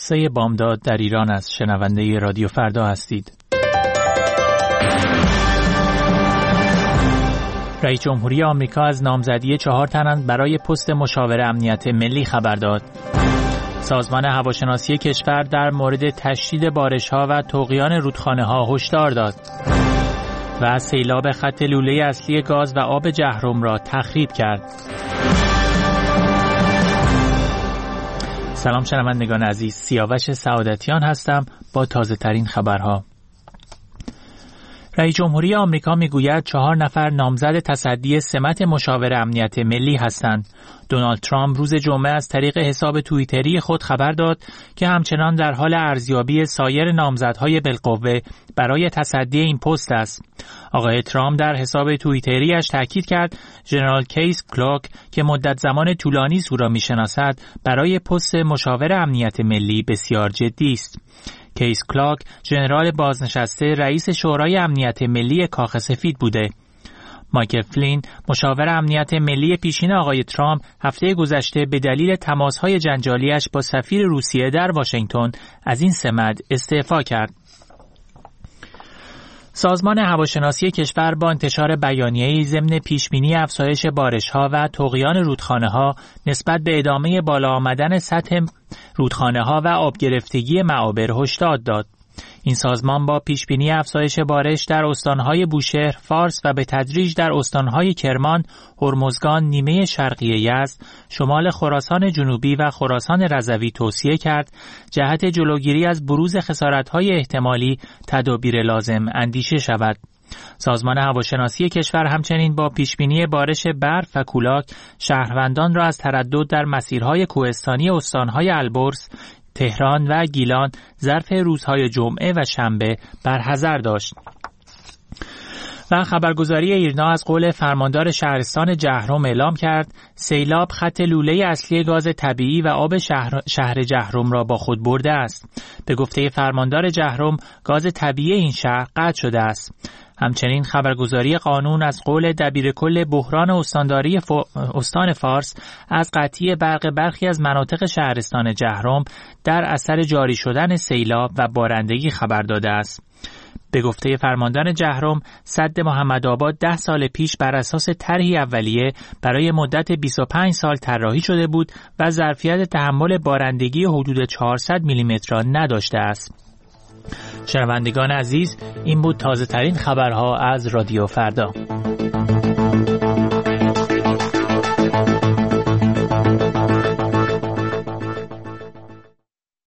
3 بامداد در ایران است. شنونده رادیو فردا هستید. رئیس جمهوری آمریکا از نامزدی 4 تن برای پست مشاور امنیت ملی خبر داد. سازمان هواشناسی کشور در مورد تشدید بارش‌ها و طغیان رودخانه‌ها هشدار داد. و سیلاب خط لوله اصلی گاز و آب جهرم را تخریب کرد. سلام شنوندگان عزیز، سیاوش سعادتیان هستم با تازه ترین خبرها. رئیس جمهوری آمریکا میگوید 4 نفر نامزد تصدی سمت مشاور امنیت ملی هستند. دونالد ترامپ روز جمعه از طریق حساب توییتری خود خبر داد که همچنان در حال ارزیابی سایر نامزدهای بالقوه برای تصدی این پست است. آقای ترامپ در حساب توییتریش تاکید کرد ژنرال کیس کلاک که مدت زمان طولانی او را میشناسد برای پست مشاور امنیت ملی بسیار جدی است. کیس کلاک ژنرال بازنشسته رئیس شورای امنیت ملی کاخ سفید بوده. مایکل فلین مشاور امنیت ملی پیشین آقای ترامپ هفته گذشته به دلیل تماس‌های جنجالیش با سفیر روسیه در واشنگتن از این سمت استعفا کرد. سازمان هواشناسی کشور با انتشار بیانیه‌ای ضمن پیشبینی افزایش بارش‌ها و طغیان رودخانه‌ها نسبت به ادامه بالا آمدن سطح رودخانه‌ها و آب گرفتگی معابر هشدار داد. این سازمان با پیشبینی افزایش بارش در استانهای بوشهر، فارس و به تدریج در استانهای کرمان، هرمزگان، نیمه شرقی یزد، شمال خراسان جنوبی و خراسان رضوی توصیه کرد جهت جلوگیری از بروز خسارت‌های احتمالی تدابیر لازم اندیشه شود. سازمان هواشناسی کشور همچنین با پیشبینی بارش برف و کولاک شهروندان را از تردد در مسیرهای کوهستانی استانهای البرز، تهران و گیلان ظرف روزهای جمعه و شنبه برحذر داشت. و خبرگزاری ایرنا از قول فرماندار شهرستان جهرم اعلام کرد سیلاب خط لوله اصلی گاز طبیعی و آب شهر جهرم را با خود برده است. به گفته فرماندار جهرم گاز طبیعی این شهر قطع شده است. همچنین خبرگزاری قانون از قول دبیرکل بحران استانداری استان فارس از قطعی برق برخی از مناطق شهرستان جهرم در اثر جاری شدن سیلاب و بارندگی خبر داده است. به گفته فرماندار جهرم سد محمدآباد 10 سال پیش بر اساس طرحی اولیه برای مدت 25 سال طراحی شده بود و ظرفیت تحمل بارندگی حدود 400 میلیمتر را نداشته است. شنوندگان عزیز، این بود تازه ترین خبرها از رادیو فردا.